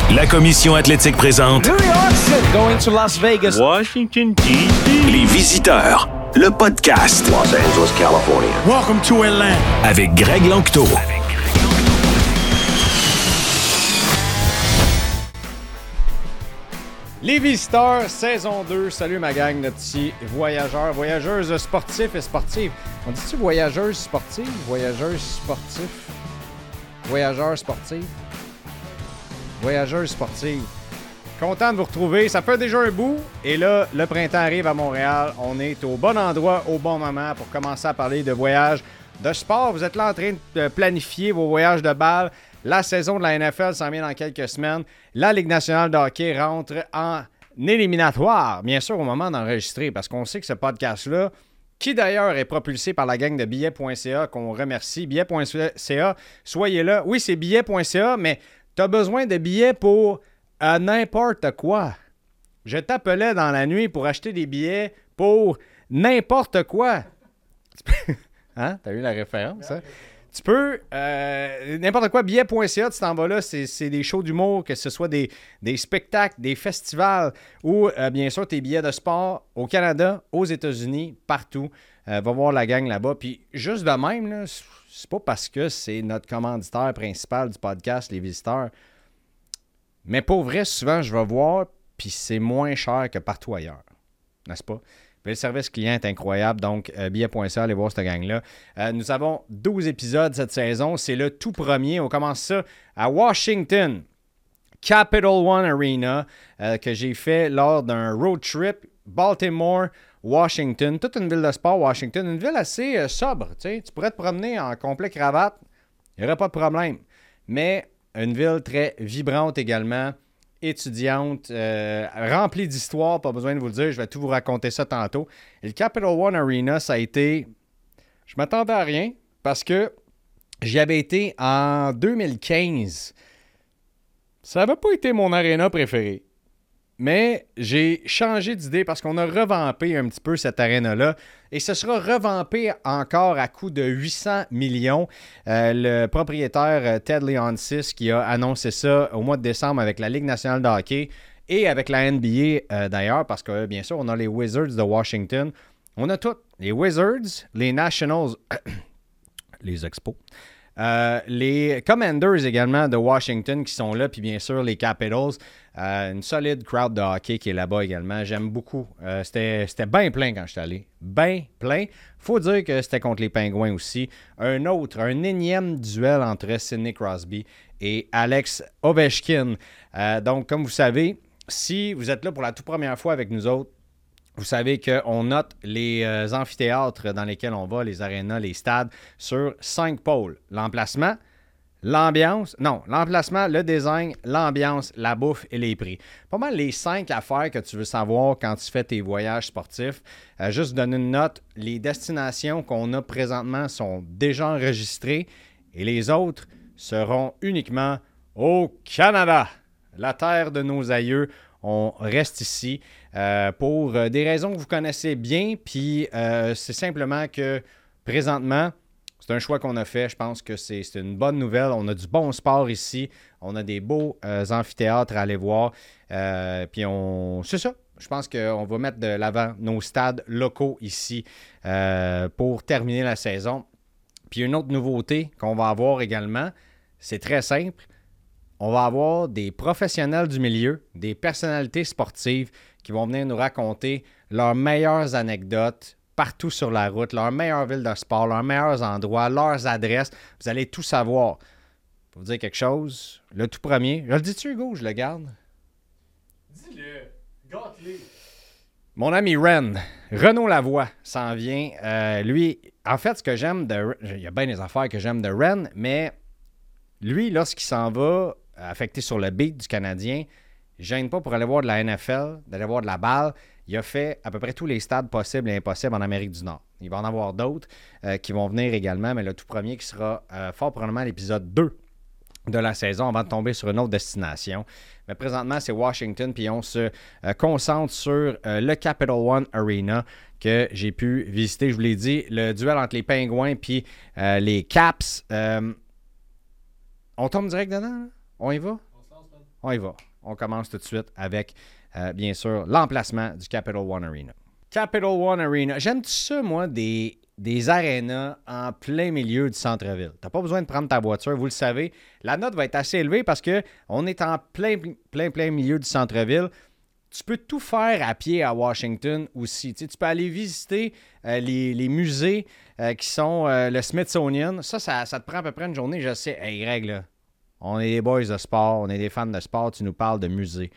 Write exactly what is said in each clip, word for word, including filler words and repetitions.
La Commission athlétique présente New York City, going to Las Vegas, Washington, D C Les Visiteurs, le podcast. Los Angeles, California. welcome to Atlanta. Avec Greg Lanctot. Les Visiteurs, saison deux. Salut ma gang de petits voyageurs, voyageuses sportifs et sportives. On dit-tu voyageuses sportives, voyageuses sportifs, voyageurs sportifs, voyageuses sportives. Content de vous retrouver. Ça fait déjà un bout. Et là, le printemps arrive à Montréal. On est au bon endroit, au bon moment pour commencer à parler de voyages, de sport. Vous êtes là en train de planifier vos voyages de balle. La saison de la N F L s'en vient dans quelques semaines. La Ligue nationale de hockey rentre en éliminatoire, bien sûr, au moment d'enregistrer, parce qu'on sait que ce podcast-là, qui d'ailleurs est propulsé par la gang de billets point c a, qu'on remercie, billets point c a, soyez là. Oui, c'est billets point c a, mais tu as besoin de billets pour euh, n'importe quoi. Je t'appelais dans la nuit pour acheter des billets pour n'importe quoi. Hein? T'as eu la référence, hein? Tu peux, euh, n'importe quoi, billets point c a, tu t'en vas là, c'est, c'est des shows d'humour, que ce soit des, des spectacles, des festivals ou euh, bien sûr tes billets de sport au Canada, aux États-Unis, partout. Euh, va voir la gang là-bas. Puis juste de même, là, c'est pas parce que c'est notre commanditaire principal du podcast, Les Visiteurs. Mais pour vrai, souvent, je vais voir, puis c'est moins cher que partout ailleurs. N'est-ce pas? Le service client est incroyable, donc euh, billets point c a, allez voir cette gang-là. Euh, nous avons douze épisodes cette saison, c'est le tout premier. On commence ça à Washington, Capital One Arena, euh, que j'ai fait lors d'un road trip, Baltimore, Washington. Toute une ville de sport, Washington, une ville assez euh, sobre. Tu pourrais te promener en complet cravate, il n'y aurait pas de problème. Mais une ville très vibrante également, étudiante, euh, remplie d'histoire, pas besoin de vous le dire, je vais tout vous raconter ça tantôt. Et le Capital One Arena, ça a été... Je m'attendais à rien, parce que j'y avais été en deux mille quinze. Ça n'avait pas été mon aréna préféré. Mais j'ai changé d'idée parce qu'on a revampé un petit peu cette aréna-là. Et ce sera revampé encore à coût de huit cents millions. Euh, le propriétaire Ted Leonsis qui a annoncé ça au mois de décembre avec la Ligue nationale de hockey et avec la N B A euh, d'ailleurs, parce que bien sûr, on a les Wizards de Washington. On a tous, les Wizards, les Nationals, les Expos, euh, les Commanders également de Washington qui sont là, puis bien sûr les Capitals. Euh, une solide crowd de hockey qui est là-bas également. J'aime beaucoup. Euh, c'était, c'était bien plein quand je suis allé. Bien plein. Faut dire que c'était contre les Pingouins aussi. Un autre, un énième duel entre Sidney Crosby et Alex Ovechkin. Euh, donc, comme vous savez, si vous êtes là pour la toute première fois avec nous autres, vous savez qu'on note les euh, amphithéâtres dans lesquels on va, les arénas, les stades, sur cinq pôles. L'emplacement, l'ambiance, non, l'emplacement, le design, l'ambiance, la bouffe et les prix. Pas mal les cinq affaires que tu veux savoir quand tu fais tes voyages sportifs. Euh, juste donner une note, les destinations qu'on a présentement sont déjà enregistrées et les autres seront uniquement au Canada, la terre de nos aïeux. On reste ici euh, pour euh, des raisons que vous connaissez bien, puis euh, c'est simplement que présentement, c'est un choix qu'on a fait. Je pense que c'est, c'est une bonne nouvelle. On a du bon sport ici. On a des beaux euh, amphithéâtres à aller voir. Euh, puis on, c'est ça. Je pense qu'on va mettre de l'avant nos stades locaux ici euh, pour terminer la saison. Puis une autre nouveauté qu'on va avoir également, c'est très simple. On va avoir des professionnels du milieu, des personnalités sportives qui vont venir nous raconter leurs meilleures anecdotes partout sur la route, leurs meilleures villes de sport, leurs meilleurs endroits, leurs adresses. Vous allez tout savoir. Pour vous dire quelque chose, le tout premier, je le dis-tu, Hugo, je le garde? Dis-le, gâte-le. Mon ami Ren, Renaud Lavoie s'en vient. Euh, lui, en fait, ce que j'aime de... Il y a bien des affaires que j'aime de Ren, mais lui, lorsqu'il s'en va affecté sur le beat du Canadien, il ne gêne pas pour aller voir de la N F L, d'aller voir de la balle. Il a fait à peu près tous les stades possibles et impossibles en Amérique du Nord. Il va en avoir d'autres euh, qui vont venir également, mais le tout premier qui sera euh, fort probablement l'épisode deux de la saison avant de tomber sur une autre destination. Mais présentement, c'est Washington, puis on se euh, concentre sur euh, le Capital One Arena que j'ai pu visiter. Je vous l'ai dit, le duel entre les Pingouins puis euh, les Caps. Euh, on tombe direct dedans, là? On y va? on y va. On commence tout de suite avec, euh, bien sûr, l'emplacement du Capital One Arena. Capital One Arena. J'aime ça, moi, des, des arénas en plein milieu du centre-ville. Tu n'as pas besoin de prendre ta voiture, vous le savez. La note va être assez élevée parce qu'on est en plein, plein, plein milieu du centre-ville. Tu peux tout faire à pied à Washington aussi. Tu sais, tu peux aller visiter euh, les, les musées euh, qui sont euh, le Smithsonian. Ça, ça, ça te prend à peu près une journée. Je sais, hey Greg, là, on est des boys de sport, on est des fans de sport, tu nous parles de musée.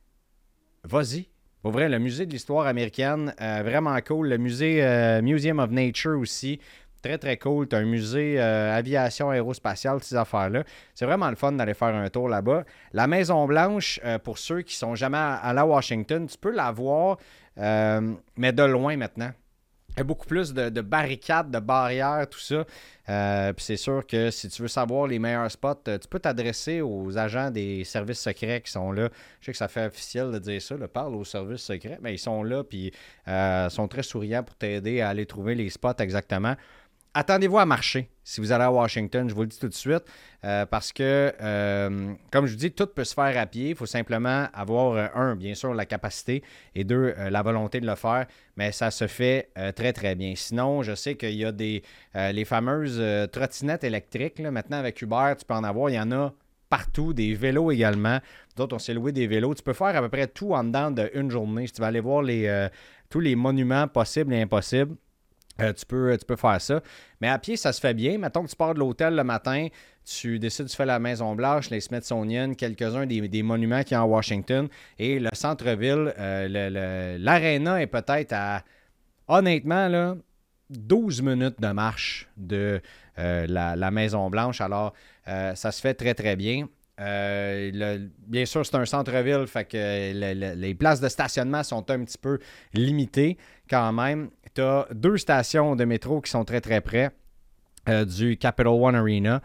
Vas-y. Pour vrai, le musée de l'histoire américaine, euh, vraiment cool. Le musée euh, Museum of Nature aussi, très, très cool. Tu as un musée euh, aviation aérospatiale, ces affaires-là. C'est vraiment le fun d'aller faire un tour là-bas. La Maison-Blanche, euh, pour ceux qui sont jamais allés à Washington, tu peux la voir, euh, mais de loin maintenant. Il y a beaucoup plus de, de barricades, de barrières, tout ça. Euh, puis c'est sûr que si tu veux savoir les meilleurs spots, tu peux t'adresser aux agents des services secrets qui sont là. Je sais que ça fait officiel de dire ça, là, parle aux services secrets, mais ils sont là puis euh, sont très souriants pour t'aider à aller trouver les spots exactement. Attendez-vous à marcher si vous allez à Washington, je vous le dis tout de suite, euh, parce que, euh, comme je vous dis, tout peut se faire à pied. Il faut simplement avoir, euh, un, bien sûr, la capacité et deux, euh, la volonté de le faire, mais ça se fait euh, très, très bien. Sinon, je sais qu'il y a des euh, les fameuses euh, trottinettes électriques. Là, maintenant, avec Uber, tu peux en avoir. Il y en a partout, des vélos également. D'autres, on s'est loué des vélos. Tu peux faire à peu près tout en dedans d'une journée. Si tu vas aller voir les, euh, tous les monuments possibles et impossibles, Euh, tu, peux, tu peux faire ça. Mais à pied, ça se fait bien. Mettons que tu pars de l'hôtel le matin, tu décides, tu fais la Maison-Blanche, les Smithsonian, quelques-uns des, des monuments qu'il y a à Washington. Et le centre-ville, euh, le, le, l'aréna est peut-être à, honnêtement, là, douze minutes de marche de euh, la, la Maison-Blanche. Alors, euh, ça se fait très, très bien. Euh, le, bien sûr, c'est un centre-ville, fait que le, le, les places de stationnement sont un petit peu limitées quand même. Tu as deux stations de métro qui sont très, très près euh, du Capital One Arena.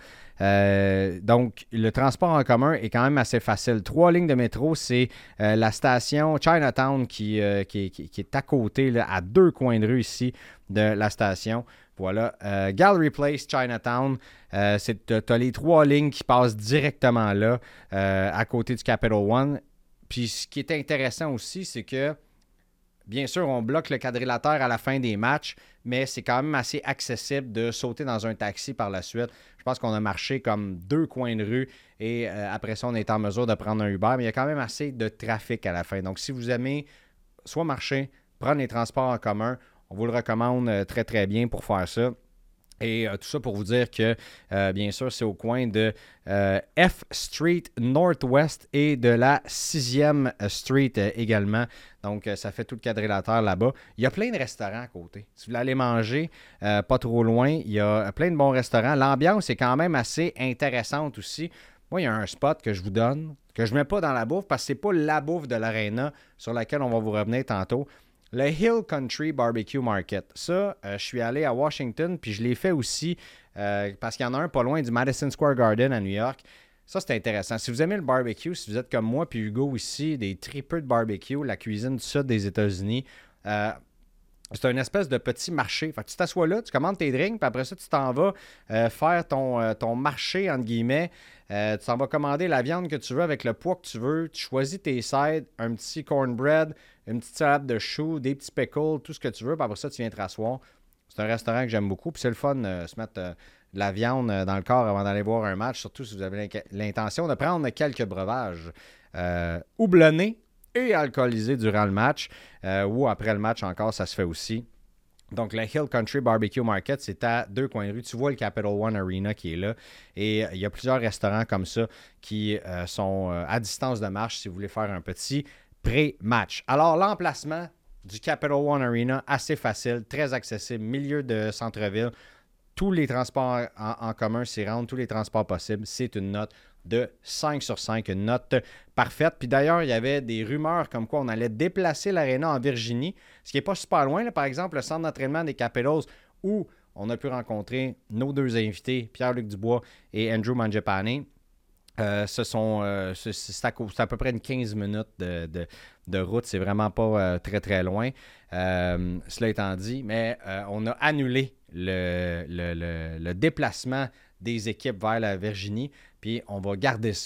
Euh, donc, le transport en commun est quand même assez facile. Trois lignes de métro, c'est euh, la station Chinatown qui, euh, qui, qui, qui est à côté, là, à deux coins de rue ici de la station. Voilà. Euh, Gallery Place, Chinatown, euh, tu as les trois lignes qui passent directement là, euh, à côté du Capital One. Puis ce qui est intéressant aussi, c'est que, bien sûr, on bloque le quadrilatère à la fin des matchs, mais c'est quand même assez accessible de sauter dans un taxi par la suite. Je pense qu'on a marché comme deux coins de rue et euh, après ça, on est en mesure de prendre un Uber, mais il y a quand même assez de trafic à la fin. Donc, si vous aimez soit marcher, prendre les transports en commun, on vous le recommande euh, très, très bien pour faire ça. Et euh, tout ça pour vous dire que, euh, bien sûr, c'est au coin de euh, F Street Northwest et de la sixième Street euh, également. Donc, euh, ça fait tout le quadrilatère là-bas. Il y a plein de restaurants à côté. Si vous voulez aller manger euh, pas trop loin, il y a plein de bons restaurants. L'ambiance est quand même assez intéressante aussi. Moi, il y a un spot que je vous donne, que je ne mets pas dans la bouffe parce que ce n'est pas la bouffe de l'aréna sur laquelle on va vous revenir tantôt. Le Hill Country Barbecue Market. Ça, euh, je suis allé à Washington, puis je l'ai fait aussi euh, parce qu'il y en a un pas loin du Madison Square Garden à New York. Ça, c'est intéressant. Si vous aimez le barbecue, si vous êtes comme moi puis Hugo ici, des tripeux de barbecue, la cuisine du sud des États-Unis, euh, c'est une espèce de petit marché. Fait que tu t'assois là, tu commandes tes drinks, puis après ça, tu t'en vas euh, faire ton, euh, ton marché, entre guillemets. Euh, tu t'en vas commander la viande que tu veux avec le poids que tu veux. Tu choisis tes sides, un petit cornbread, une petite salade de choux, des petits pickles, tout ce que tu veux. Puis après ça, tu viens te rasseoir. C'est un restaurant que j'aime beaucoup. Puis c'est le fun de euh, se mettre euh, de la viande dans le corps avant d'aller voir un match, surtout si vous avez l'intention de prendre quelques breuvages euh, houblonnés et alcoolisés durant le match, euh, ou après le match encore, ça se fait aussi. Donc, le Hill Country Barbecue Market, c'est à deux coins de rue. Tu vois le Capital One Arena qui est là. Et il y a plusieurs restaurants comme ça qui euh, sont euh, à distance de marche si vous voulez faire un petit pré-match. Alors, l'emplacement du Capital One Arena, assez facile, très accessible, milieu de centre-ville. Tous les transports en, en commun s'y rendent, tous les transports possibles. C'est une note de cinq sur cinq, une note parfaite. Puis d'ailleurs, il y avait des rumeurs comme quoi on allait déplacer l'aréna en Virginie, ce qui n'est pas super loin. Là, par exemple, le centre d'entraînement des Capitals, où on a pu rencontrer nos deux invités, Pierre-Luc Dubois et Andrew Mangiapane. Euh, ce sont, euh, c'est, c'est, à, c'est à peu près une quinze minutes de, de, de route. C'est vraiment pas euh, très, très loin. Euh, cela étant dit, mais euh, on a annulé le, le, le, le déplacement des équipes vers la Virginie. Puis on va garder ça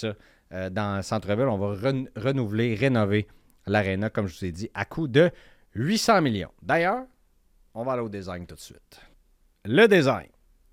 euh, dans le centre-ville. On va ren- renouveler, rénover l'aréna, comme je vous ai dit, à coût de huit cents millions. D'ailleurs, on va aller au design tout de suite. Le design.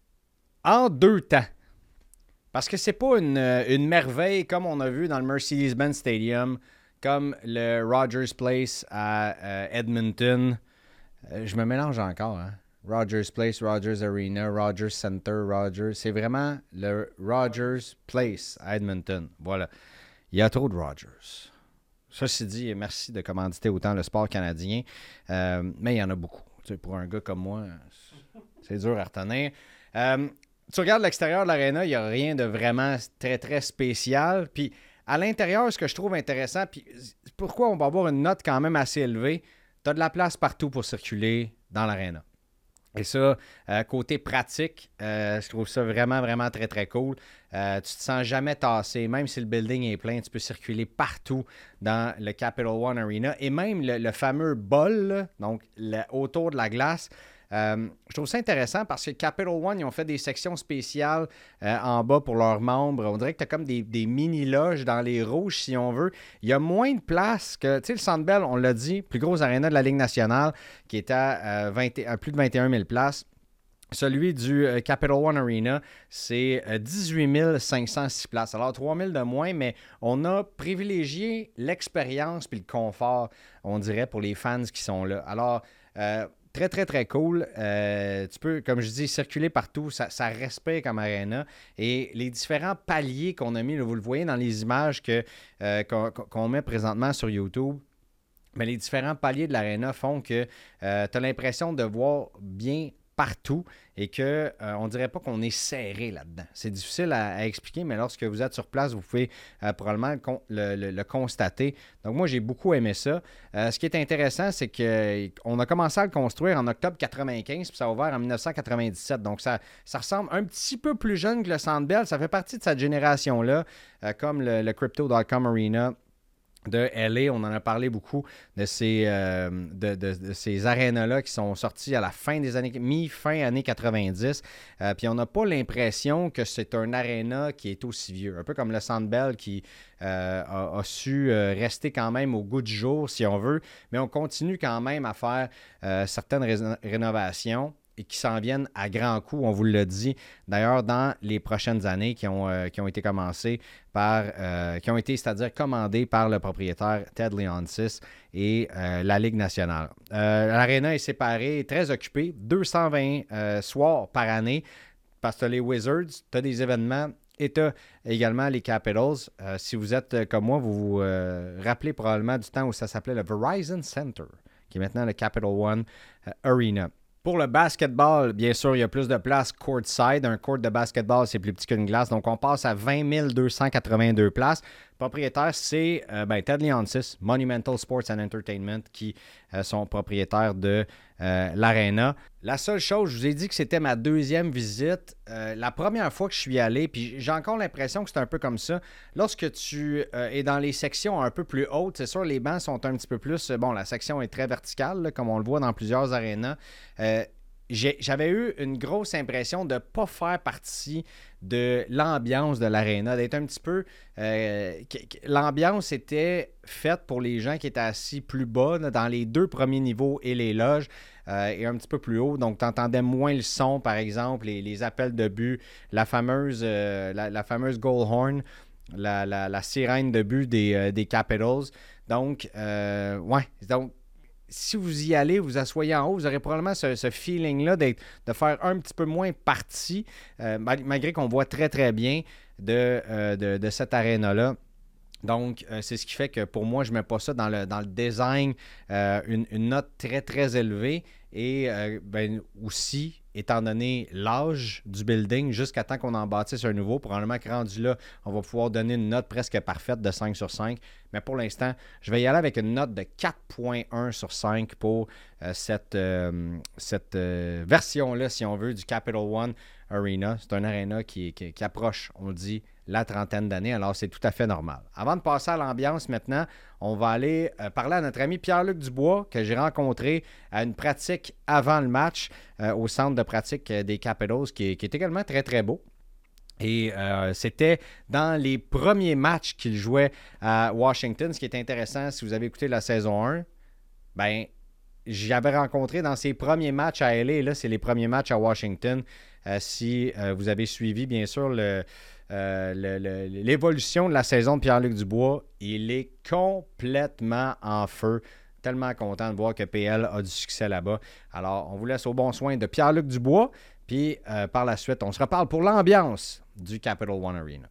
En deux temps. Parce que c'est pas une, une merveille comme on a vu dans le Mercedes-Benz Stadium, comme le Rogers Place à euh, Edmonton. Euh, je me mélange encore, hein. Rogers Place, Rogers Arena, Rogers Center, Rogers. C'est vraiment le Rogers Place à Edmonton. Voilà. Il y a trop de Rogers. Ceci dit, merci de commanditer autant le sport canadien. Euh, mais il y en a beaucoup. Tu sais, pour un gars comme moi, c'est dur à retenir. Euh, tu regardes l'extérieur de l'aréna, il n'y a rien de vraiment très, très spécial. Puis à l'intérieur, ce que je trouve intéressant, puis pourquoi on va avoir une note quand même assez élevée, tu as de la place partout pour circuler dans l'aréna. Et ça, euh, côté pratique, euh, je trouve ça vraiment, vraiment très, très cool. Euh, tu te sens jamais tassé. Même si le building est plein, tu peux circuler partout dans le Capital One Arena. Et même le, le fameux bol, là, donc le, autour de la glace, euh, je trouve ça intéressant parce que Capital One, ils ont fait des sections spéciales euh, en bas pour leurs membres. On dirait que tu as comme des, des mini-loges dans les rouges, si on veut. Il y a moins de place que, tu sais, le Centre Bell, on l'a dit, plus gros aréna de la Ligue nationale, qui est à, euh, vingt, à plus de vingt et un mille places. Celui du euh, Capital One Arena, c'est euh, dix-huit mille cinq cent six places. Alors, trois mille de moins, mais on a privilégié l'expérience puis le confort, on dirait, pour les fans qui sont là. Alors, euh, très, très, très cool. Euh, tu peux, comme je dis, circuler partout. Ça, ça respecte comme aréna. Et les différents paliers qu'on a mis, là, vous le voyez dans les images que, euh, qu'on, qu'on met présentement sur YouTube, mais les différents paliers de l'aréna font que euh, tu as l'impression de voir bien partout et qu'on euh, ne dirait pas qu'on est serré là-dedans. C'est difficile à, à expliquer, mais lorsque vous êtes sur place, vous pouvez euh, probablement le, le, le constater. Donc moi, j'ai beaucoup aimé ça. Euh, ce qui est intéressant, c'est qu'on a commencé à le construire en octobre quatre-vingt-quinze, puis ça a ouvert en dix-neuf cent quatre-vingt-dix-sept. Donc ça, ça ressemble un petit peu plus jeune que le Centre Bell. Ça fait partie de cette génération-là, euh, comme le, le Crypto dot com Arena de L A. On en a parlé beaucoup de ces, euh, de, de, de ces arénas-là qui sont sortis à la fin des années, mi-fin années quatre-vingt-dix. Euh, puis on n'a pas l'impression que c'est un aréna qui est aussi vieux. Un peu comme le Centre Bell qui euh, a, a su euh, rester quand même au goût du jour, si on veut. Mais on continue quand même à faire euh, certaines ré- rénovations et qui s'en viennent à grands coups, on vous l'a dit. D'ailleurs, dans les prochaines années qui ont, euh, qui ont été commencées par, euh, qui ont été, c'est-à-dire commandées par le propriétaire Ted Leonsis et euh, la Ligue nationale. Euh, L'aréna est séparée, très occupée, deux cent vingt euh, soirs par année, parce que tu as les Wizards, tu as des événements et tu as également les Capitals. Euh, si vous êtes euh, comme moi, vous vous euh, rappelez probablement du temps où ça s'appelait le Verizon Center, qui est maintenant le Capital One euh, Arena. Pour le basketball, bien sûr, il y a plus de place courtside. Un court de basketball, c'est plus petit qu'une glace. Donc, on passe à vingt mille deux cent quatre-vingt-deux places. Le propriétaire, c'est euh, ben, Ted Leonsis, Monumental Sports and Entertainment, qui euh, sont propriétaires de euh, l'aréna. La seule chose, je vous ai dit que c'était ma deuxième visite. Euh, la première fois que je suis allé, puis j'ai encore l'impression que c'est un peu comme ça. Lorsque tu euh, es dans les sections un peu plus hautes, c'est sûr, les bancs sont un petit peu plus... Bon, la section est très verticale, là, comme on le voit dans plusieurs arénas. Euh, J'ai, j'avais eu une grosse impression de ne pas faire partie de l'ambiance de l'aréna, d'être un petit peu... Euh, l'ambiance était faite pour les gens qui étaient assis plus bas, là, dans les deux premiers niveaux et les loges, euh, et un petit peu plus haut. Donc, tu entendais moins le son, par exemple, les, les appels de but, la fameuse, euh, la, la fameuse goal horn, la, la, la sirène de but des, euh, des Capitals. Donc, euh, ouais, donc... Si vous y allez, vous asseyez en haut, vous aurez probablement ce, ce feeling-là d'être, de faire un petit peu moins partie, euh, malgré qu'on voit très, très bien de, euh, de, de cette aréna-là. Donc, euh, c'est ce qui fait que pour moi, je ne mets pas ça dans le, dans le design, euh, une, une note très, très élevée. Et euh, ben, aussi, étant donné l'âge du building, jusqu'à temps qu'on en bâtisse un nouveau, probablement que rendu là, on va pouvoir donner une note presque parfaite de cinq sur cinq. Mais pour l'instant, je vais y aller avec une note de quatre virgule un sur cinq pour euh, cette, euh, cette euh, version-là, si on veut, du Capital One Arena. C'est un aréna qui, qui, qui approche, on le dit, la trentaine d'années, alors c'est tout à fait normal. Avant de passer à l'ambiance maintenant, on va aller euh, parler à notre ami Pierre-Luc Dubois, que j'ai rencontré à une pratique avant le match euh, au centre de pratique des Capitals, qui, qui est également très, très beau. Et euh, c'était dans les premiers matchs qu'il jouait à Washington. Ce qui est intéressant, si vous avez écouté la saison un, ben j'avais rencontré dans ses premiers matchs à L A, là, c'est les premiers matchs à Washington. Euh, si euh, vous avez suivi, bien sûr, le, euh, le, le, l'évolution de la saison de Pierre-Luc Dubois, il est complètement en feu. Tellement content de voir que P L a du succès là-bas. Alors, on vous laisse au bon soin de Pierre-Luc Dubois. Puis, euh, par la suite, on se reparle pour l'ambiance du Capital One Arena.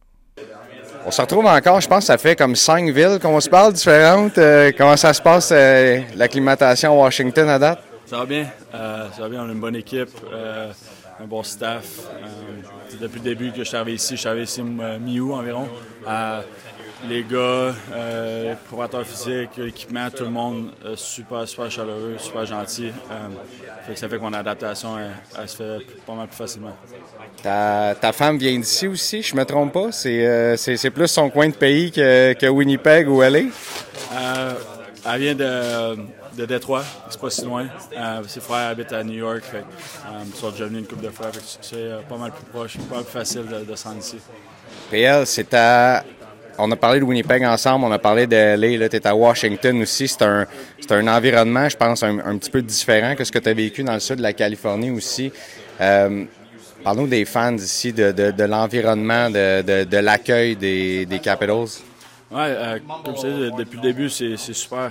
On se retrouve encore, je pense que ça fait comme cinq villes qu'on se parle différentes. Euh, comment ça se passe, euh, l'acclimatation à Washington à date? Ça va bien. Euh, ça va bien, on a une bonne équipe, euh, un bon staff. Euh, depuis le début que je suis arrivé ici, je suis arrivé ici euh, mi-août environ. Euh, les gars, euh, les préparateurs physiques, l'équipement, tout le monde euh, super, super chaleureux, super gentil. Euh, fait que ça fait que mon adaptation, elle, elle se fait pas mal plus facilement. Ta, ta femme vient d'ici aussi, je me trompe pas? C'est, euh, c'est, c'est plus son coin de pays que, que Winnipeg ou L A? Euh, elle vient de, de Détroit, c'est pas si loin. Euh, ses frères habitent à New York, fait, euh, ils sont déjà venus une couple de fois, fait que c'est euh, pas mal plus proche, pas mal plus facile de, de se rendre ici. P L, c'est à... On a parlé de Winnipeg ensemble, on a parlé de L A, là, tu es à Washington aussi. C'est un, c'est un environnement, je pense, un, un petit peu différent que ce que tu as vécu dans le sud de la Californie aussi. Euh, Parle-nous des fans ici, de, de, de l'environnement, de, de, de l'accueil des, des Capitals. Oui, euh, comme je disais, depuis le début, c'est, c'est super.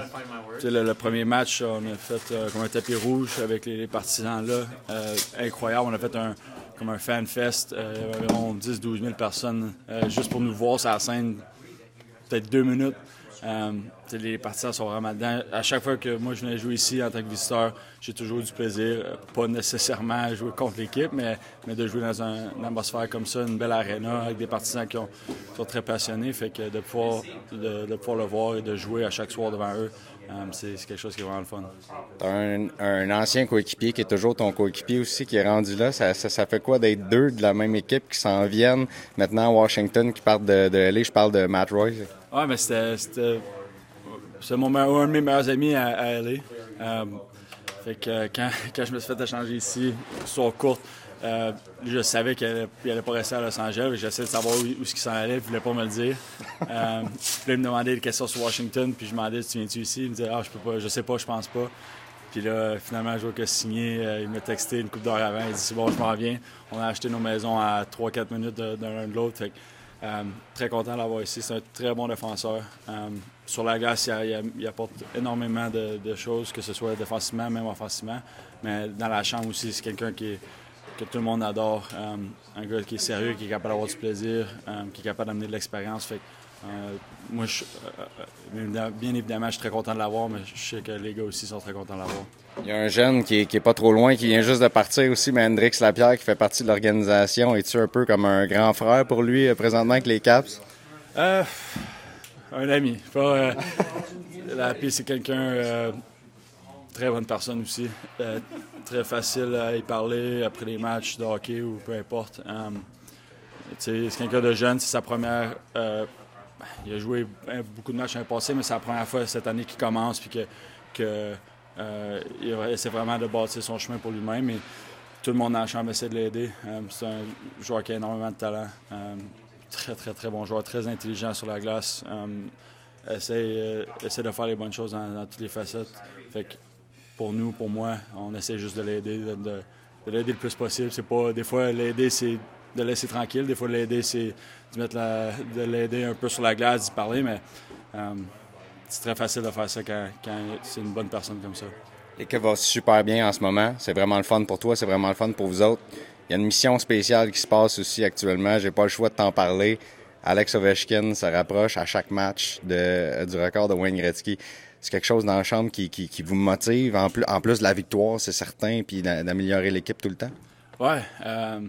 Euh, le, le premier match, on a fait euh, comme un tapis rouge avec les, les partisans là. Euh, incroyable, on a fait un comme un fan fest, euh, il y avait environ dix à douze mille personnes euh, juste pour nous voir sur la scène, peut-être deux minutes. Euh, les partisans sont vraiment dedans. À chaque fois que moi je venais jouer ici en tant que visiteur, j'ai toujours eu du plaisir. Pas nécessairement à jouer contre l'équipe, mais, mais de jouer dans un, une atmosphère comme ça, une belle aréna avec des partisans qui, ont, qui sont très passionnés. Fait que de pouvoir, de, de pouvoir le voir et de jouer à chaque soir devant eux, euh, c'est, c'est quelque chose qui est vraiment le fun. Tu as un, un ancien coéquipier qui est toujours ton coéquipier aussi, qui est rendu là. Ça, ça, ça fait quoi d'être deux de la même équipe qui s'en viennent maintenant à Washington, qui partent de, de L A? Je parle de Matt Roy. Oui, mais c'était, c'était, c'était mon, un de mes meilleurs amis à, à L A. Euh, fait que quand, quand je me suis fait échanger ici, sur courte, euh, je savais qu'il n'allait pas rester à Los Angeles. J'essayais de savoir où, où il s'en allait, il ne voulait pas me le dire. Euh, puis là, il me demandait des questions sur Washington, puis je me demandais, tu viens-tu ici? Il me disait, ah, je peux pas, je sais pas, je pense pas. Puis là, finalement, je vois qu'il a signé, euh, il m'a texté une couple d'heures avant, il dit, c'est bon, je m'en viens. On a acheté nos maisons à trois à quatre minutes de, de l'un de l'autre. Fait que, Euh, très content de l'avoir ici. C'est un très bon défenseur. Euh, sur la glace, il, il, il apporte énormément de, de choses, que ce soit défensivement, même offensivement. Mais dans la chambre aussi, c'est quelqu'un qui est, que tout le monde adore. Euh, un gars qui est sérieux, qui est capable d'avoir du plaisir, euh, qui est capable d'amener de l'expérience. Fait, euh, moi, je, euh, bien évidemment, je suis très content de l'avoir, mais je sais que les gars aussi sont très contents de l'avoir. Il y a un jeune qui est, qui est pas trop loin, qui vient juste de partir aussi, mais Hendrix Lapierre, qui fait partie de l'organisation. Es-tu un peu comme un grand frère pour lui, présentement, avec les Caps? Euh, un ami. Pas, euh, Lapierre, c'est quelqu'un... Euh, très bonne personne aussi. Euh, très facile à y parler après les matchs de hockey ou peu importe. Um, c'est quelqu'un de jeune, c'est sa première... Euh, il a joué beaucoup de matchs l'année passée, mais c'est la première fois cette année qu'il commence puis que, que euh, il essaie vraiment de bâtir son chemin pour lui-même. Et tout le monde dans la chambre essaie de l'aider. Um, c'est un joueur qui a énormément de talent. Um, très, très, très bon joueur, très intelligent sur la glace. Um, essaie, euh, essaie de faire les bonnes choses dans, dans toutes les facettes. Fait que, pour nous, pour moi, on essaie juste de l'aider, de, de, de l'aider le plus possible. C'est pas, des fois, l'aider, c'est de laisser tranquille. Des fois, l'aider, c'est de, mettre la, de l'aider un peu sur la glace, d'y parler, mais euh, c'est très facile de faire ça quand, quand c'est une bonne personne comme ça. L'équipe va super bien en ce moment. C'est vraiment le fun pour toi, c'est vraiment le fun pour vous autres. Il y a une mission spéciale qui se passe aussi actuellement. J'ai pas le choix de t'en parler. Alex Ovechkin se rapproche à chaque match de, du record de Wayne Gretzky. C'est quelque chose dans la chambre qui, qui, qui vous motive, en plus, en plus de la victoire, c'est certain, puis d'améliorer l'équipe tout le temps? Oui. Euh,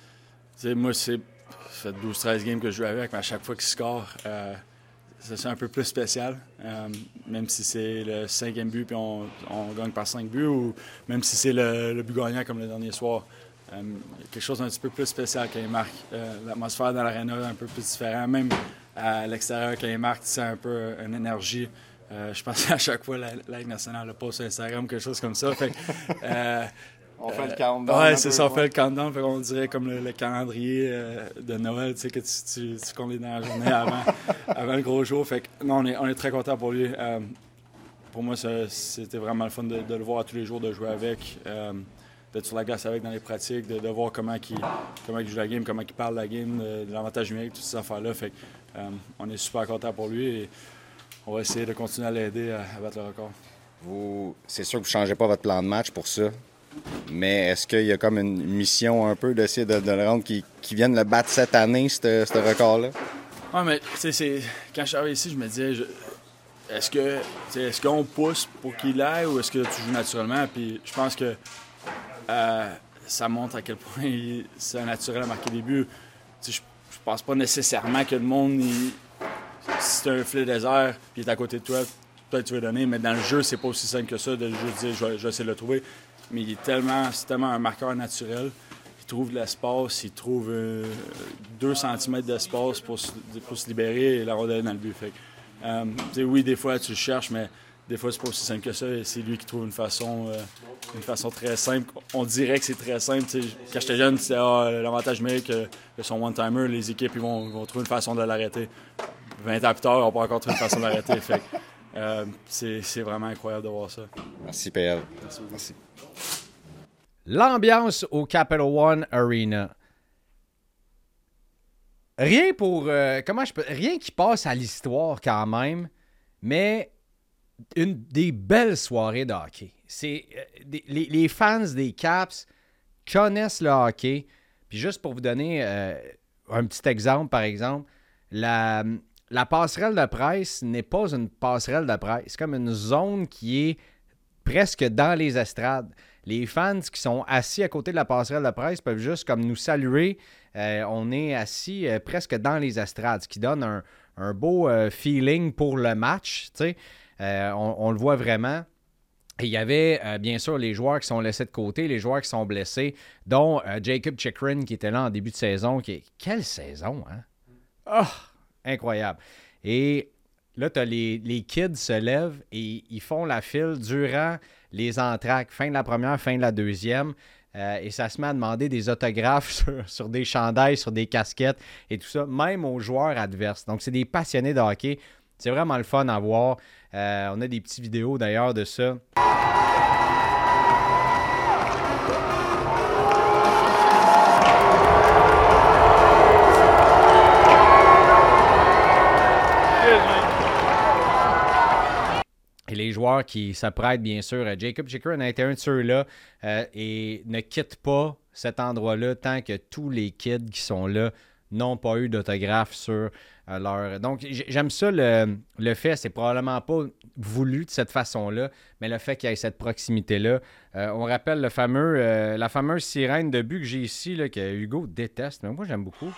moi, c'est, ça fait douze treize games que je joue avec, mais à chaque fois qu'il score, euh, c'est un peu plus spécial. Euh, même si c'est le cinquième but puis on, on gagne par cinq buts, ou même si c'est le, le but gagnant comme le dernier soir. Euh, quelque chose d'un petit peu plus spécial quand il marque. Euh, l'atmosphère dans l'aréna est un peu plus différente. Même à l'extérieur, quand il marque, c'est un peu une énergie. Euh, je pense qu'à chaque fois, la, la Ligue nationale le poste sur Instagram, quelque chose comme ça. Fait, euh, On fait le Euh, countdown. Ouais, un c'est peu, ça, on ouais. fait le countdown. Fait qu'on dirait comme le, le calendrier euh, de Noël, tu sais, que tu, tu, tu combines dans la journée avant, avant le gros jour. Fait que non, on est, on est très content pour lui. Euh, pour moi, ça, c'était vraiment le fun de, de le voir tous les jours, de jouer avec, euh, d'être sur la glace avec dans les pratiques, de, de voir comment il, comment il joue la game, comment il parle de la game, de, de l'avantage numérique, toutes ces affaires-là. Fait que, euh, on est super content pour lui et on va essayer de continuer à l'aider à, à battre le record. Vous, c'est sûr que vous ne changez pas votre plan de match pour ça, mais est-ce qu'il y a comme une mission un peu d'essayer de, de le rendre qui, qui vienne le battre cette année, ce ce record-là? Ouais, mais tu sais, c'est... quand je suis arrivé ici, je me disais, je... est-ce que est-ce qu'on pousse pour qu'il aille ou est-ce que tu joues naturellement? Puis je pense que euh, ça montre à quel point il... c'est naturel à marquer des buts. Tu sais, je, je pense pas nécessairement que le monde, il... si c'est un filet désert puis il est à côté de toi, peut-être tu veux donner, mais dans le jeu, c'est pas aussi simple que ça de juste dire je vais, je vais essayer de le trouver. Mais il est tellement, c'est tellement un marqueur naturel. Il trouve de l'espace, il trouve euh, deux centimètres d'espace pour, se- pour se libérer et la rondelle dans le but. Fait que, euh, tu sais, oui, des fois tu le cherches, mais des fois c'est pas aussi simple que ça. Et c'est lui qui trouve une façon, euh, une façon très simple. On dirait que c'est très simple. Tu sais, quand j'étais jeune, c'était ah, l'avantage numérique, euh, que son one-timer, les équipes ils vont, vont trouver une façon de l'arrêter. vingt ans plus tard, on peut encore trouver une façon de l'arrêter. Fait que, euh, c'est, c'est vraiment incroyable de voir ça. Merci, P L. Merci. L'ambiance au Capital One Arena. Rien pour... euh, comment je peux... Rien qui passe à l'histoire quand même, mais une des belles soirées de hockey. C'est, euh, des- les, les fans des Caps connaissent le hockey. Puis juste pour vous donner euh, un petit exemple, par exemple, la, la passerelle de presse n'est pas une passerelle de presse. C'est comme une zone qui est presque dans les estrades. Les fans qui sont assis à côté de la passerelle de presse peuvent juste comme nous saluer. Euh, on est assis euh, presque dans les estrades, ce qui donne un, un beau euh, feeling pour le match. Tu sais. Euh, on, on le voit vraiment. Et il y avait euh, bien sûr les joueurs qui sont laissés de côté, les joueurs qui sont blessés, dont euh, Jacob Chychrun qui était là en début de saison. Qui est... Quelle saison, hein? Oh, incroyable. Et là, tu as les, les kids se lèvent et ils font la file durant les entractes, fin de la première, fin de la deuxième. Euh, et ça se met à demander des autographes sur, sur des chandails, sur des casquettes et tout ça, même aux joueurs adverses. Donc, c'est des passionnés de hockey. C'est vraiment le fun à voir. Euh, on a des petites vidéos d'ailleurs de ça. Et les joueurs qui s'apprêtent, bien sûr, Jacob Chychrun a été un de ceux-là euh, et ne quitte pas cet endroit-là tant que tous les kids qui sont là n'ont pas eu d'autographe sur euh, leur... Donc, j- j'aime ça, le, le fait, c'est probablement pas voulu de cette façon-là, mais le fait qu'il y ait cette proximité-là. Euh, on rappelle le fameux, euh, la fameuse sirène de but que j'ai ici, là, que Hugo déteste, mais moi, j'aime beaucoup.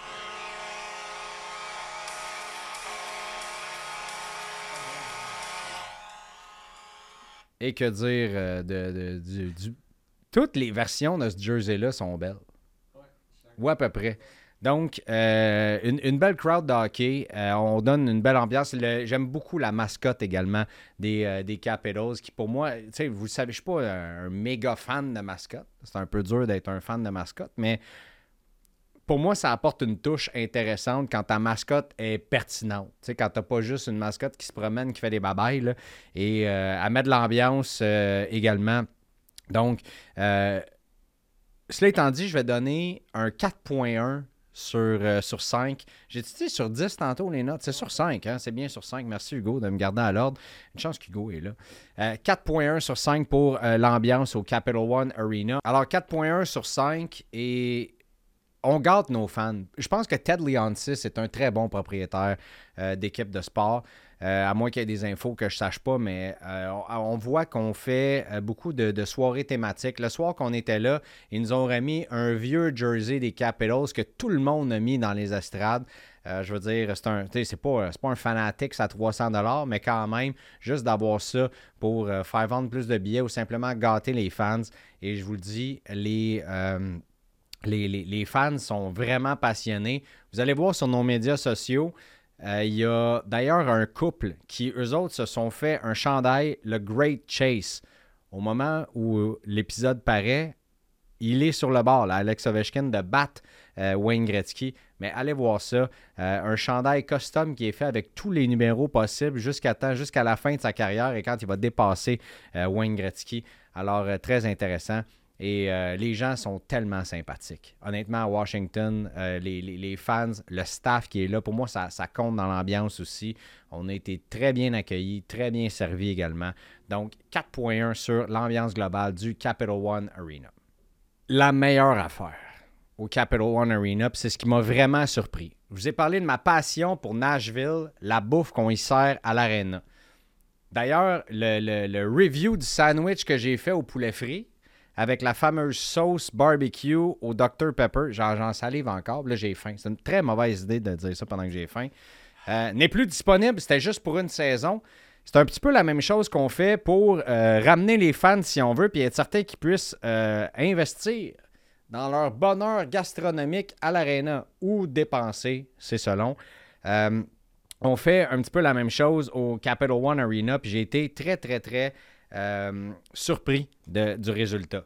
Et que dire euh, de, de- du, du- Toutes les versions de ce jersey-là sont belles. Ou à peu près. Donc, euh, une, une belle crowd de hockey. Euh, on donne une belle ambiance. Le- j'aime beaucoup la mascotte également des, euh, des Capitals, qui pour moi, tu sais, vous le savez, je ne suis pas un, un méga fan de mascotte. C'est un peu dur d'être un fan de mascotte, mais pour moi, ça apporte une touche intéressante quand ta mascotte est pertinente. Tu sais, quand tu n'as pas juste une mascotte qui se promène, qui fait des babayes, là, et euh, à mettre de l'ambiance euh, également. Donc, euh, cela étant dit, je vais donner un quatre virgule un sur, euh, sur cinq. J'ai dit sur dix tantôt les notes. C'est sur cinq, hein? C'est bien sur cinq. Merci Hugo de me garder à l'ordre. Une chance qu'Hugo est là. Euh, quatre virgule un sur cinq pour euh, l'ambiance au Capital One Arena. Alors, quatre virgule un sur cinq et on gâte nos fans. Je pense que Ted Leonsis est un très bon propriétaire euh, d'équipe de sport. Euh, à moins qu'il y ait des infos que je ne sache pas, mais euh, on, on voit qu'on fait euh, beaucoup de, de soirées thématiques. Le soir qu'on était là, ils nous ont remis un vieux jersey des Capitals que tout le monde a mis dans les estrades. Euh, je veux dire, c'est un, c'est pas, c'est pas un fanatique à trois cents dollars, mais quand même, juste d'avoir ça pour euh, faire vendre plus de billets ou simplement gâter les fans. Et je vous le dis, les... Euh, Les, les, les fans sont vraiment passionnés. Vous allez voir sur nos médias sociaux, euh, il y a d'ailleurs un couple qui, eux autres, se sont fait un chandail, le Great Chase. Au moment où l'épisode paraît, il est sur le bord, là, Alex Ovechkin, de battre euh, Wayne Gretzky. Mais allez voir ça. Euh, un chandail custom qui est fait avec tous les numéros possibles jusqu'à temps, jusqu'à la fin de sa carrière et quand il va dépasser euh, Wayne Gretzky. Alors, euh, très intéressant. Et euh, les gens sont tellement sympathiques. Honnêtement, à Washington, euh, les, les, les fans, le staff qui est là, pour moi, ça, ça compte dans l'ambiance aussi. On a été très bien accueillis, très bien servis également. Donc, quatre virgule un sur l'ambiance globale du Capital One Arena. La meilleure affaire au Capital One Arena, puis c'est ce qui m'a vraiment surpris. Je vous ai parlé de ma passion pour Nashville, la bouffe qu'on y sert à l'Arena. D'ailleurs, le, le, le review du sandwich que j'ai fait au poulet frit, avec la fameuse sauce barbecue au docteur Pepper. Genre, j'en salive encore. Là, j'ai faim. C'est une très mauvaise idée de dire ça pendant que j'ai faim. Euh, n'est plus disponible. C'était juste pour une saison. C'est un petit peu la même chose qu'on fait pour euh, ramener les fans, si on veut, puis être certain qu'ils puissent euh, investir dans leur bonheur gastronomique à l'Arena ou dépenser, c'est selon. Euh, on fait un petit peu la même chose au Capital One Arena, puis j'ai été très, très, très... Euh, surpris de, du résultat.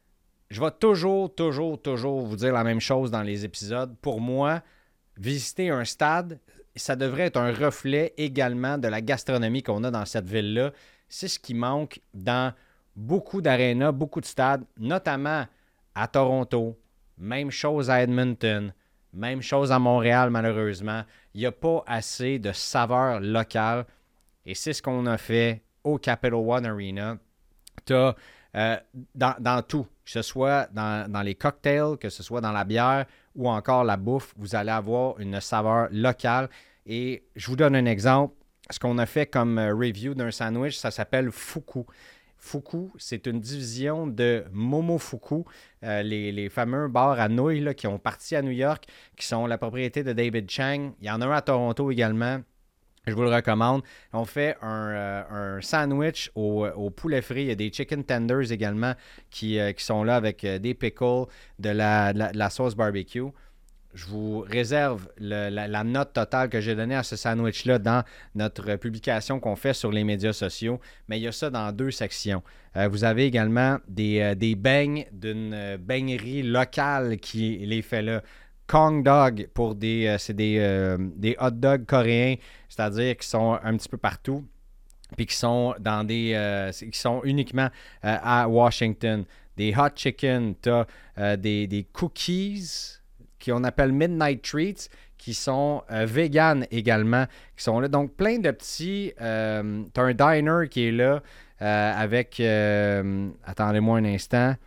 Je vais toujours, toujours, toujours vous dire la même chose dans les épisodes. Pour moi, visiter un stade, ça devrait être un reflet également de la gastronomie qu'on a dans cette ville-là. C'est ce qui manque dans beaucoup d'arénas, beaucoup de stades, notamment à Toronto. Même chose à Edmonton. Même chose à Montréal, malheureusement. Il n'y a pas assez de saveurs locales. Et c'est ce qu'on a fait au Capital One Arena. Tu as euh, dans, dans tout, que ce soit dans, dans les cocktails, que ce soit dans la bière ou encore la bouffe, vous allez avoir une saveur locale. Et je vous donne un exemple. Ce qu'on a fait comme review d'un sandwich, ça s'appelle Fuku. Fuku, c'est une division de Momofuku, euh, les, les fameux bars à nouilles là, qui ont parti à New York, qui sont la propriété de David Chang. Il y en a un à Toronto également. Je vous le recommande. On fait un, euh, un sandwich au, au poulet frit. Il y a des chicken tenders également qui, euh, qui sont là avec euh, des pickles, de la, de la, de la sauce barbecue. Je vous réserve le, la, la note totale que j'ai donnée à ce sandwich-là dans notre publication qu'on fait sur les médias sociaux. Mais il y a ça dans deux sections. Euh, vous avez également des, euh, des beignes d'une euh, beignerie locale qui les fait là. Kong Dog pour des, euh, c'est des, euh, des hot dogs coréens, c'est-à-dire qui sont un petit peu partout, puis qui sont dans des, euh, qui sont uniquement euh, à Washington. Des hot chicken, tu as euh, des, des cookies qu'on appelle Midnight Treats, qui sont euh, vegan également, qui sont là. Donc, plein de petits... Euh, tu as un diner qui est là euh, avec... Euh, attendez-moi un instant...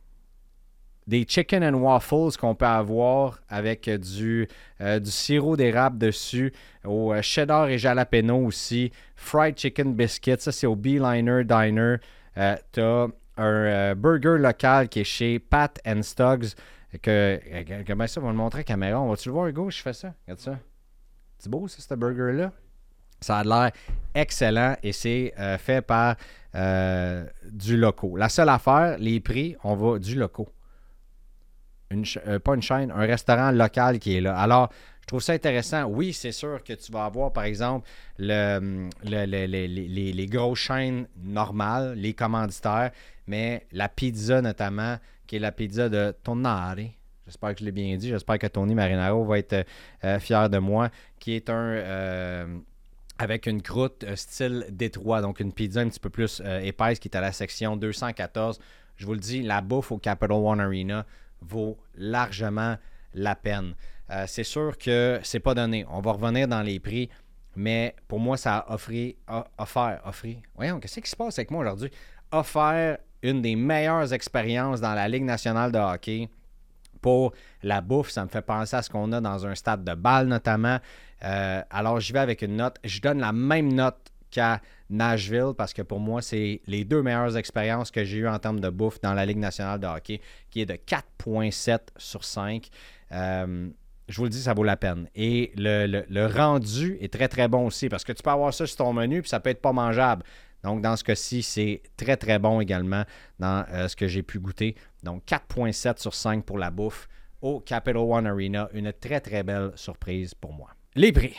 Des chicken and waffles qu'on peut avoir avec du, euh, du sirop d'érable dessus, au euh, cheddar et jalapeno aussi, fried chicken biscuits, ça c'est au Beeliner Diner. Euh, tu as un euh, burger local qui est chez Pat and Stuggs. Que, euh, comment ça, on va le montrer à la caméra. On va-tu le voir, Hugo, je fais ça? Regarde ça. C'est beau, ça, ce burger-là? Ça a l'air excellent et c'est euh, fait par euh, du loco. La seule affaire, les prix, on va du loco. Une, euh, pas une chaîne, un restaurant local qui est là. Alors, je trouve ça intéressant. Oui, c'est sûr que tu vas avoir, par exemple, le, le, le, le, les, les grosses chaînes normales, les commanditaires, mais la pizza notamment, qui est la pizza de Tonari. J'espère que je l'ai bien dit. J'espère que Tony Marinaro va être euh, fier de moi, qui est un... Euh, avec une croûte euh, style Détroit, donc une pizza un petit peu plus euh, épaisse qui est à la section deux cent quatorze. Je vous le dis, la bouffe au Capital One Arena vaut largement la peine. Euh, c'est sûr que c'est pas donné. On va revenir dans les prix, mais pour moi, ça a offert, offert, offert. Voyons, qu'est-ce qui se passe avec moi aujourd'hui? Offert une des meilleures expériences dans la Ligue nationale de hockey. Pour la bouffe, ça me fait penser à ce qu'on a dans un stade de balle notamment. Euh, alors, j'y vais avec une note. Je donne la même note qu'à Nashville parce que pour moi, c'est les deux meilleures expériences que j'ai eues en termes de bouffe dans la Ligue nationale de hockey, qui est de quatre virgule sept sur cinq. Euh, je vous le dis, ça vaut la peine. Et le, le, le rendu est très, très bon aussi parce que tu peux avoir ça sur ton menu puis ça peut être pas mangeable. Donc, dans ce cas-ci, c'est très, très bon également dans euh, ce que j'ai pu goûter. Donc, quatre virgule sept sur cinq pour la bouffe au Capital One Arena. Une très, très belle surprise pour moi. Les prix.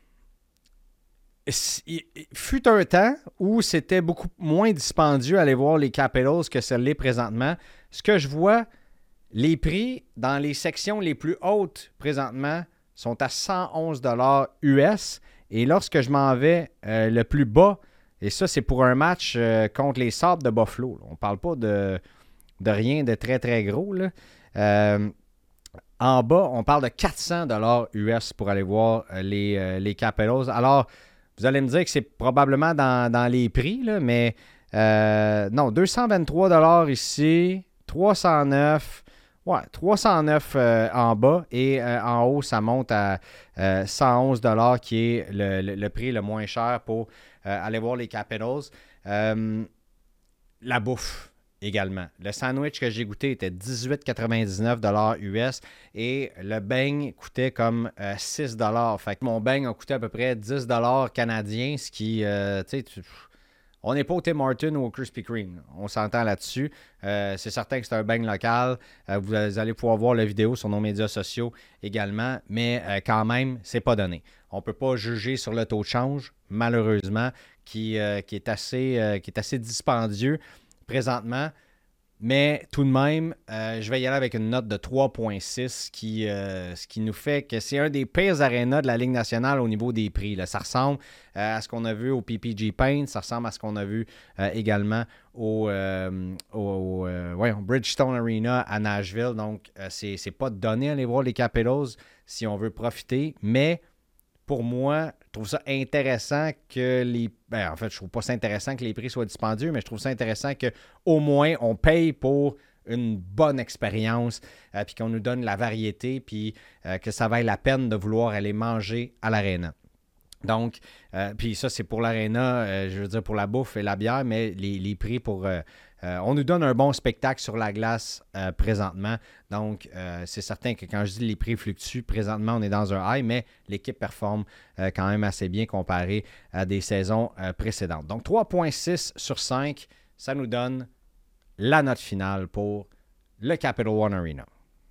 Il fut un temps où c'était beaucoup moins dispendieux aller voir les Capitals que ça l'est présentement. Ce que je vois, Les prix dans les sections les plus hautes présentement sont à cent onze dollars U S. Et lorsque je m'en vais euh, le plus bas, et ça, c'est pour un match euh, contre les Sabres de Buffalo. Là. On ne parle pas de, de rien de très, très gros. Là. Euh, en bas, on parle de quatre cents dollars U S pour aller voir euh, les, euh, les Capitals. Alors, vous allez me dire que c'est probablement dans, dans les prix, là, mais euh, non, deux cent vingt-trois dollars ici, trois cent neuf. Ouais, trois cent neuf euh, en bas et euh, en haut, ça monte à euh, cent onze dollars qui est le, le, le prix le moins cher pour euh, aller voir les Capitals. Euh, la bouffe également. Le sandwich que j'ai goûté était dix-huit quatre-vingt-dix-neuf dollars U S et le beigne coûtait comme euh, six dollars. Fait que mon beigne a coûté à peu près dix dollars canadiens, ce qui, euh, tu sais, tu... On n'est pas au Tim Hortons ou au Krispy Kreme. On s'entend là-dessus. Euh, c'est certain que c'est un beigne local. Euh, vous allez pouvoir voir la vidéo sur nos médias sociaux également. Mais euh, quand même, c'est pas donné. On ne peut pas juger sur le taux de change, malheureusement, qui, euh, qui, est, assez, euh, qui est assez dispendieux présentement. Mais tout de même, euh, je vais y aller avec une note de trois virgule six, qui, euh, ce qui nous fait que c'est un des pires arénas de la Ligue nationale au niveau des prix. Là. Ça ressemble euh, à ce qu'on a vu au P P G Paint, ça ressemble à ce qu'on a vu euh, également au, euh, au euh, ouais, Bridgestone Arena à Nashville. Donc, euh, c'est, c'est pas donné à aller voir les Capitals si on veut profiter, mais pour moi, je trouve ça intéressant que les... Ben, en fait, je trouve pas ça intéressant que les prix soient dispendieux, mais je trouve ça intéressant qu'au moins, on paye pour une bonne expérience, euh, puis qu'on nous donne la variété, puis euh, que ça vaille la peine de vouloir aller manger à l'Arena. Donc, euh, puis ça, c'est pour l'Arena, euh, je veux dire pour la bouffe et la bière, mais les, les prix pour... Euh, euh, on nous donne un bon spectacle sur la glace euh, présentement. Donc, euh, c'est certain que quand je dis les prix fluctuent, présentement, on est dans un high, mais l'équipe performe euh, quand même assez bien comparé à des saisons euh, précédentes. Donc, trois virgule six sur cinq, ça nous donne la note finale pour le Capital One Arena.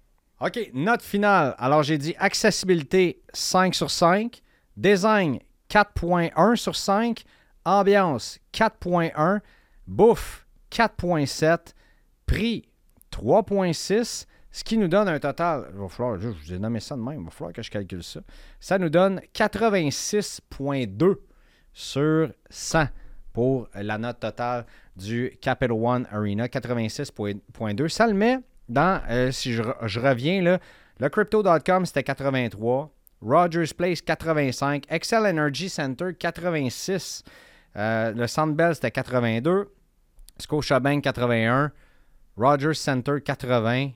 OK, note finale. Alors, j'ai dit accessibilité cinq sur cinq. Design, quatre virgule un sur cinq. Ambiance, quatre virgule un. Bouffe, quatre virgule sept. Prix, trois virgule six. Ce qui nous donne un total, il va falloir, je vous ai nommé ça de même, il va falloir que je calcule ça. Ça nous donne quatre-vingt-six virgule deux sur cent pour la note totale du Capital One Arena. quatre-vingt-six virgule deux. Ça le met dans, euh, si je, je reviens là, le Crypto point com c'était quatre-vingt-trois. Rogers Place, quatre-vingt-cinq. Xcel Energy Center, quatre-vingt-six. Euh, le Centre Bell, c'était quatre-vingt-deux. Scotiabank, quatre-vingt-un. Rogers Center, quatre-vingts.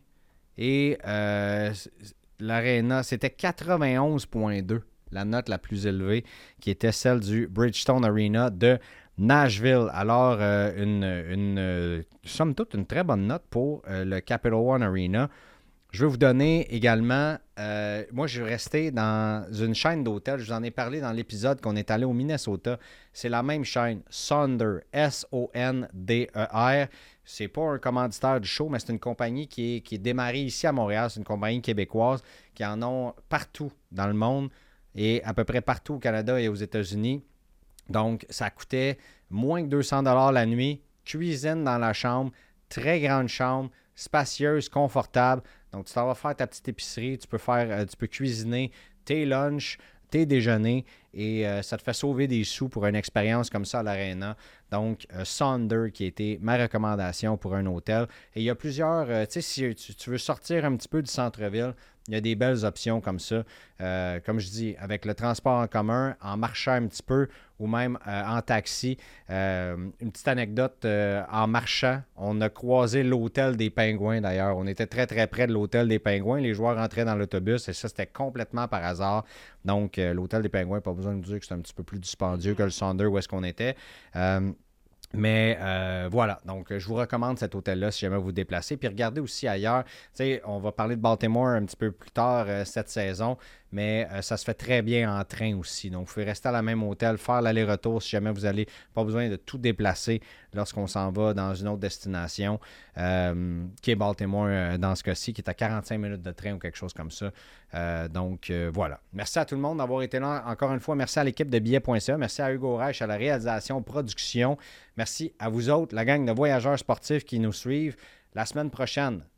Et euh, l'Arena, c'était quatre-vingt-onze virgule deux, la note la plus élevée, qui était celle du Bridgestone Arena de Nashville. Alors, euh, une, une, euh, somme toute, une très bonne note pour euh, le Capital One Arena. Je vais vous donner également, euh, moi je vais rester dans une chaîne d'hôtels, je vous en ai parlé dans l'épisode qu'on est allé au Minnesota, c'est la même chaîne, Sonder, S O N D E R, c'est pas un commanditaire du show, mais c'est une compagnie qui est, qui est démarrée ici à Montréal, c'est une compagnie québécoise qui en ont partout dans le monde et à peu près partout au Canada et aux États-Unis. Donc ça coûtait moins que deux cents dollars la nuit, cuisine dans la chambre, très grande chambre, spacieuse, confortable. Donc, tu t'en vas faire ta petite épicerie, tu peux faire, euh, tu peux cuisiner tes lunchs, tes déjeuners et euh, ça te fait sauver des sous pour une expérience comme ça à l'Arena. Donc, euh, Sonder qui a été ma recommandation pour un hôtel. Et il y a plusieurs, euh, tu sais, si tu, tu veux sortir un petit peu du centre-ville, il y a des belles options comme ça. Euh, comme je dis, avec le transport en commun, en marchant un petit peu ou même euh, en taxi. Euh, une petite anecdote, euh, en marchant, on a croisé l'hôtel des Pingouins d'ailleurs. On était très très près de l'hôtel des Pingouins. Les joueurs entraient dans l'autobus et ça, c'était complètement par hasard. Donc, euh, l'hôtel des Pingouins, pas besoin de dire que c'est un petit peu plus dispendieux que le Sonder où est-ce qu'on était. Euh, Mais euh, voilà, donc je vous recommande cet hôtel-là si jamais vous vous déplacez. Puis regardez aussi ailleurs, tu sais, on va parler de Baltimore un petit peu plus tard euh, cette saison, mais euh, ça se fait très bien en train aussi. Donc, vous pouvez rester à la même hôtel, faire l'aller-retour si jamais vous allez, pas besoin de tout déplacer lorsqu'on s'en va dans une autre destination, euh, qui est Baltimore euh, dans ce cas-ci, qui est à quarante-cinq minutes de train ou quelque chose comme ça. Euh, donc, euh, voilà. Merci à tout le monde d'avoir été là encore une fois. Merci à l'équipe de billets point c a. Merci à Hugo Reich à la réalisation, production. Merci à vous autres, la gang de voyageurs sportifs qui nous suivent. La semaine prochaine,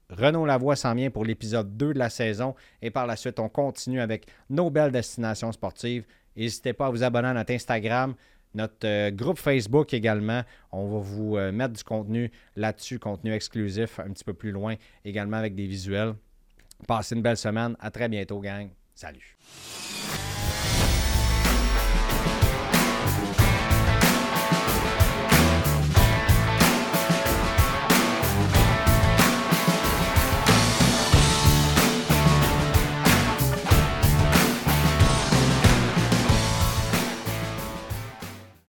Renaud Lavoie s'en vient pour l'épisode deux de la saison. Et par la suite, on continue avec nos belles destinations sportives. N'hésitez pas à vous abonner à notre Instagram, notre euh, groupe Facebook également. On va vous euh, mettre du contenu là-dessus, contenu exclusif un petit peu plus loin, également avec des visuels. Passez une belle semaine. À très bientôt, gang. Salut.